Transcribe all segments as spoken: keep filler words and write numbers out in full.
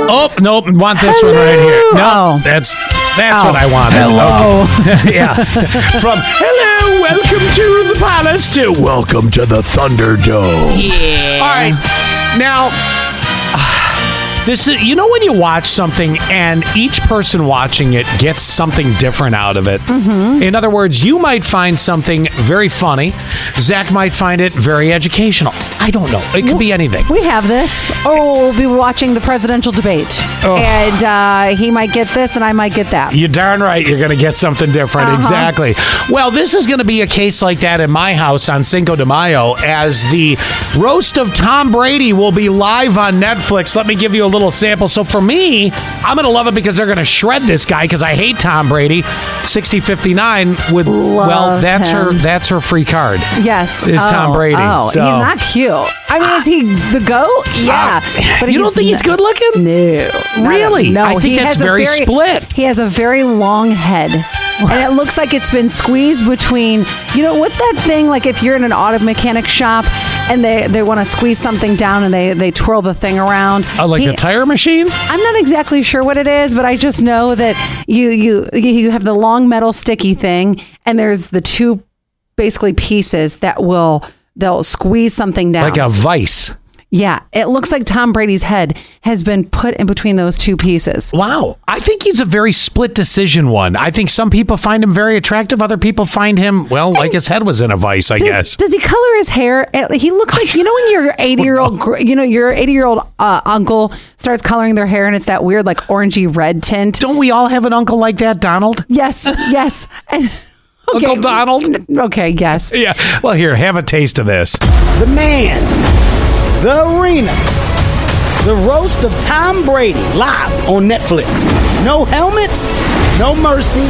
Oh, nope. Want this Hello. one right here. No, oh. that's that's oh. what I want. Hello. Okay. Yeah. From hello, welcome to the palace to welcome to the Thunderdome. Yeah. All right. Now, this is, you know when you watch something and each person watching it gets something different out of it. Mm-hmm. In other words, you might find something very funny. Zach might find it very educational. I don't know. It could be anything. We have this. Oh, we'll be watching the presidential debate. Oh. And uh, he might get this and I might get that. You're darn right you're going to get something different. Uh-huh. Exactly. Well, this is going to be a case like that in my house on Cinco de Mayo as the roast of Tom Brady will be live on Netflix. Let me give you a little sample. So for me, I'm going to love it because they're going to shred this guy because I hate Tom Brady. sixty fifty-nine would, Loves well, that's him. her That's her free card. Yes. Is oh, Tom Brady. Oh, so. He's not cute. I mean, is he the GOAT? Yeah. Uh, but you don't think he's good looking? No. Really? No. I think he that's has very, very split. He has a very long head. And it looks like it's been squeezed between, you know, what's that thing? Like if you're in an auto mechanic shop and they, they want to squeeze something down and they, they twirl the thing around. Oh, like he, a tire machine? I'm not exactly sure what it is, but I just know that you you you have the long metal sticky thing and there's the two basically pieces that will they'll squeeze something down. Like a vice. Yeah, it looks like Tom Brady's head has been put in between those two pieces. Wow. I think he's a very split decision one. I think some people find him very attractive. Other people find him, well, and like his head was in a vice, I does, guess. Does he color his hair? He looks like, you know, when your eighty-year-old, you know, your eighty-year-old uh, uncle starts coloring their hair and it's that weird, like, orangey red tint. Don't we all have an uncle like that, Donald? Yes, yes. And, okay. Uncle Donald? Okay, yes. Yeah. Well, here, have a taste of this. The man, the arena, the roast of Tom Brady, live on Netflix. No helmets, no mercy,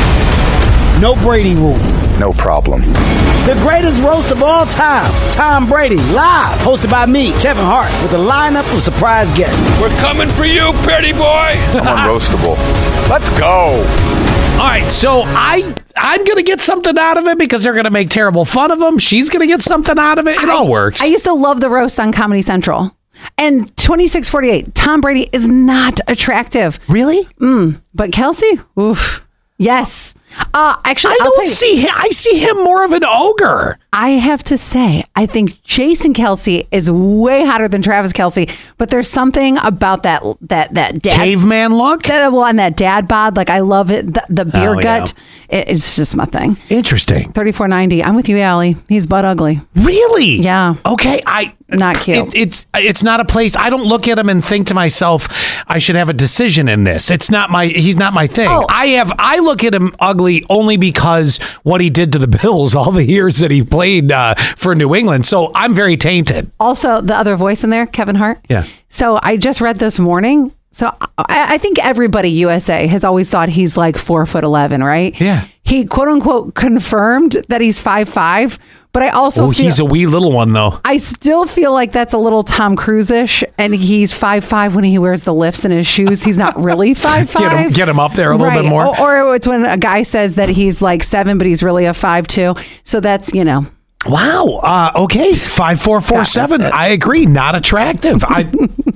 no Brady rule. No problem. The greatest roast of all time, Tom Brady, live, hosted by me, Kevin Hart, with a lineup of surprise guests. We're coming for you, pretty boy. I'm unroastable. Let's go. All right, so I, I'm going to get something out of it because they're going to make terrible fun of him. She's going to get something out of it. It I, all works. I used to love the roast on Comedy Central. And twenty-six forty-eight, Tom Brady is not attractive. Really? Mm, but Kelsey, oof. Yes. Uh, actually, I I'll don't tell you, see him. I see him more of an ogre. I have to say, I think Jason Kelsey is way hotter than Travis Kelsey, but there's something about that that that dad caveman look. That, well, and that dad bod, like I love it. The, the beer oh, gut, yeah. it, it's just my thing. Interesting. thirty-four ninety. I'm with you, Allie. He's butt ugly. Really? Yeah. Okay. I not cute. It, it's it's not a place. I don't look at him and think to myself, I should have a decision in this. It's not my. He's not my thing. Oh. I have. I look at him ugly only because what he did to the Bills all the years that he played uh, for New England. So I'm very tainted. Also, the other voice in there, Kevin Hart. Yeah. So I just read this morning. So I, I think everybody U S A has always thought he's like four foot eleven, right? Yeah. He quote unquote confirmed that he's five five, but I also oh, feel, he's a wee little one though. I still feel like that's a little Tom Cruise-ish, and he's five five when he wears the lifts in his shoes. He's not really five five. Get him, get him up there a right. little bit more. Or, or it's when a guy says that he's like seven, but he's really a five two. So that's, you know. Wow. Uh, okay. Five four four seven. I agree. Not attractive. I.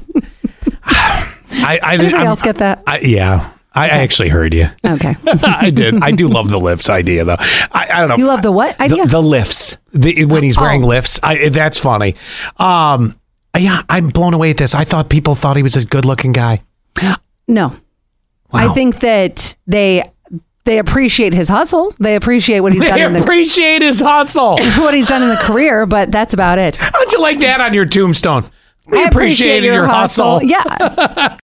I, I Anybody I'm, else get that? I, yeah. I, okay. I actually heard you. Okay. I did. I do love the lifts idea, though. I, I don't know. You love the what idea? The, the lifts. The, when he's wearing oh. lifts. I, that's funny. Um, yeah, I'm blown away at this. I thought people thought he was a good-looking guy. No. Wow. I think that they they appreciate his hustle. They appreciate what he's they done. They in the, appreciate his hustle. What he's done in the career, but that's about it. How'd you like that on your tombstone? We I appreciated appreciate your, your hustle. hustle. Yeah.